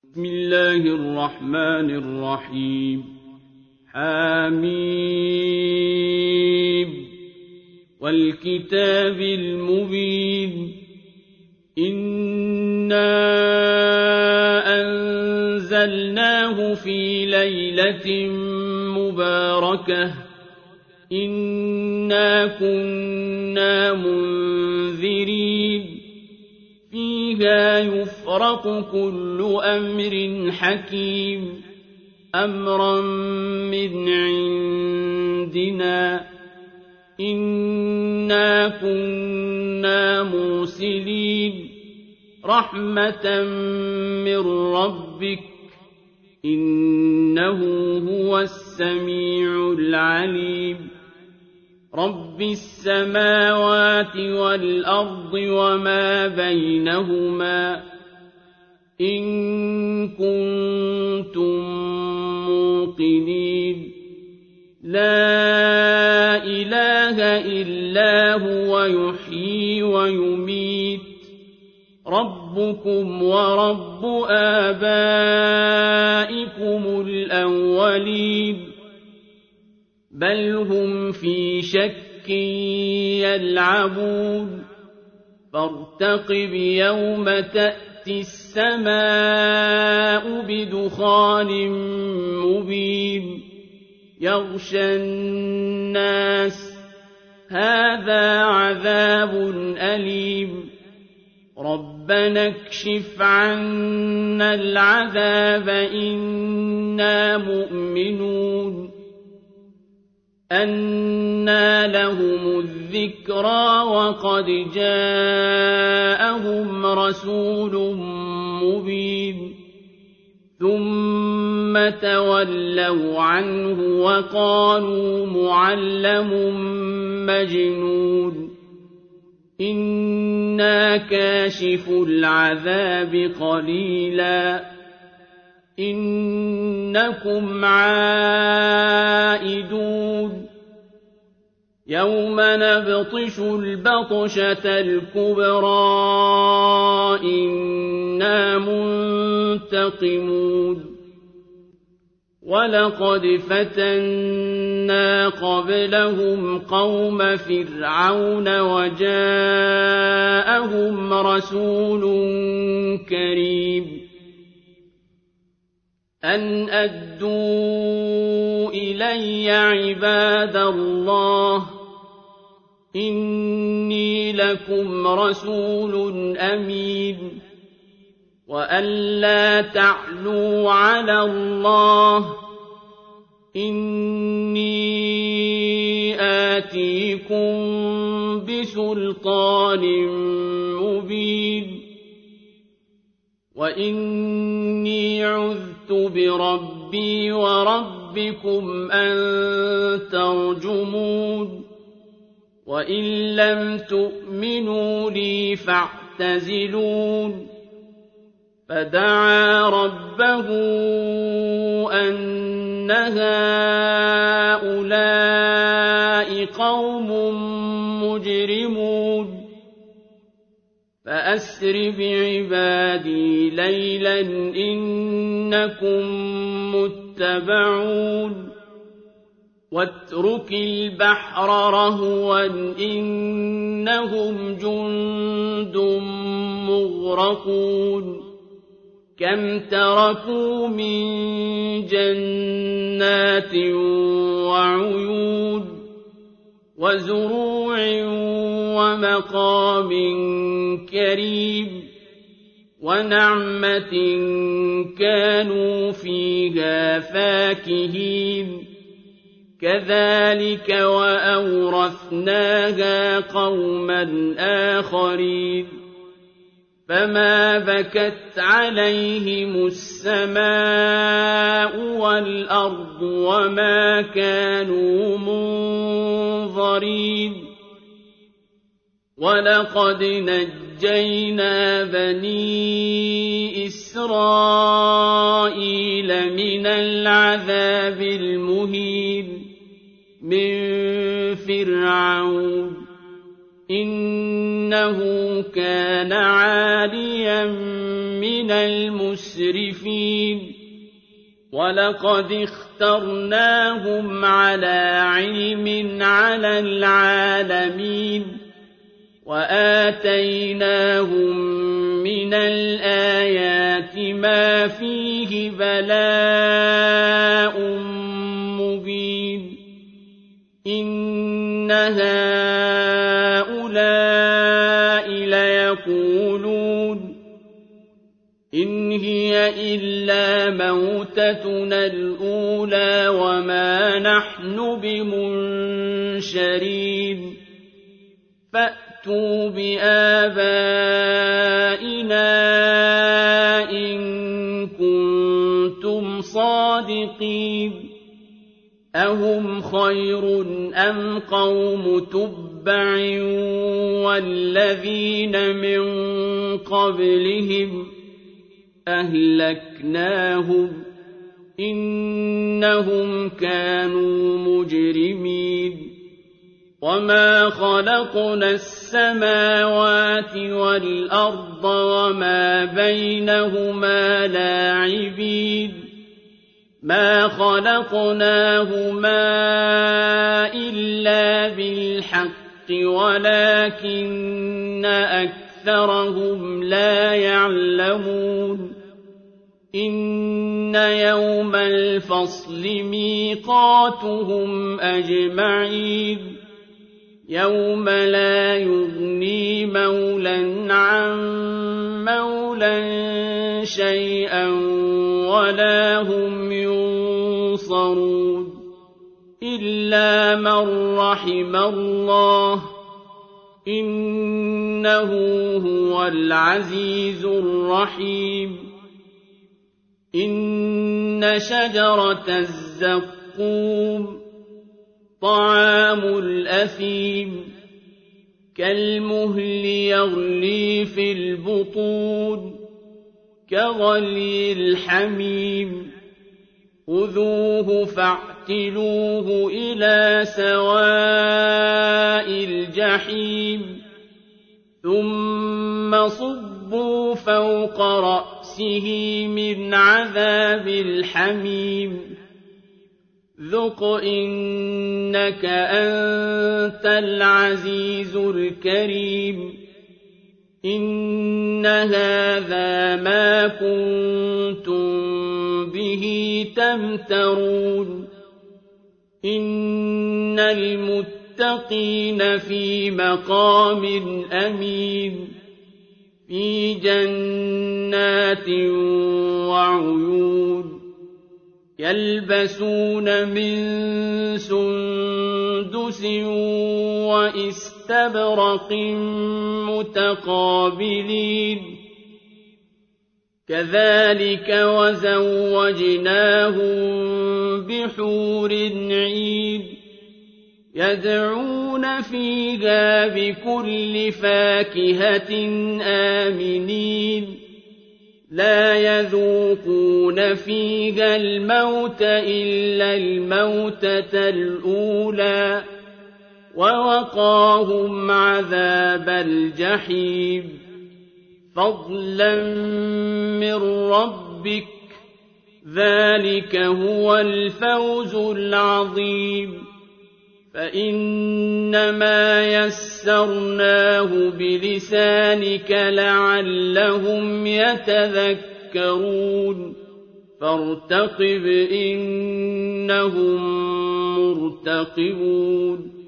بسم الله الرحمن الرحيم حميم والكتاب المبين إنا أنزلناه في ليلة مباركة إنا كنا منذرين فيها يفرق كل أمر حكيم أمرا من عندنا إنا كنا مرسلين رحمة من ربك إنه هو السميع العليم رب السماوات والأرض وما بينهما إن كنتم موقنين لا إله إلا هو يحيي ويميت ربكم ورب آبائكم الأولين بل هم في شك يلعبون فارتقب يوم تأتي السماء بدخان مبين يغشى الناس هذا عذاب أليم ربنا اكشف عنا العذاب إنا مؤمنون أنى لهم الذكرى وقد جاءهم رسول مبين ثم تولوا عنه وقالوا معلم مجنون إنا كاشف العذاب قليلا إنكم عائدون يوم نبطش البطشة الكبرى إنا منتقمون ولقد فتنا قبلهم قوم فرعون وجاءهم رسول كريم أن أدوا إلي عباد الله إني لكم رسول أمين وأن لا تعلوا على الله إني آتيكم بسلطان مبين وإني عذت بربي وربكم أن ترجمون وإن لم تؤمنوا لي فاعتزلون فدعا ربه أن هؤلاء قوم مجرمون فأسر بعبادي ليلا إنكم متبعون واترك البحر رهوا إنهم جند مغرقون كم تركوا من جنات وعيون وزروع ومقام كريم ونعمة كانوا فيها فاكهين كذلك وأورثناها قوما آخرين فما بكت عليهم السماء والأرض وما كانوا منظرين ولقد نجينا بني إسرائيل من العذاب المهين من فرعون إنه كان عاليا من المسرفين ولقد اخترناهم على علم على العالمين وآتيناهم من الآيات ما فيه بلاء مبين إن هؤلاء ليقولون إن هي إلا موتتنا الأولى وما نحن بمنشرين فأتوا بآبائنا إن كنتم صادقين أهم خير أم قوم تبع والذين من قبلهم أهلكناهم إنهم كانوا مجرمين وما خلقنا السماوات والأرض وما بينهما لاعبين ما خلقناهما إلا بالحق ولكن أكثرهم لا يعلمون إن يوم الفصل ميقاتهم أجمعين يوم لا يغني مولى عن مولى شيئا ولا هم ينصرون إلا من رحم الله إنه هو العزيز الرحيم إن شجرة الزقوم طعام الأثيم كالمهل يغلي في البطون كغلي الحميم خذوه فاعتلوه إلى سواء الجحيم ثم صبوا فوق رأسه من عذاب الحميم ذق إنك أنت العزيز الكريم إن هذا ما كنتم به تمترون إن المتقين في مقام أمين في جنات وعيون يلبسون من سندس وإستبرق متقابلين كذلك وزوجناهم بحور عين يدعون فيها بكل فاكهة آمنين لا يذوقون فيها الموت إلا الموتة الأولى ووقاهم عذاب الجحيم فضلا من ربك ذلك هو الفوز العظيم فإنما يسرناه بلسانك لعلهم يتذكرون فارتقب إنهم مرتقبون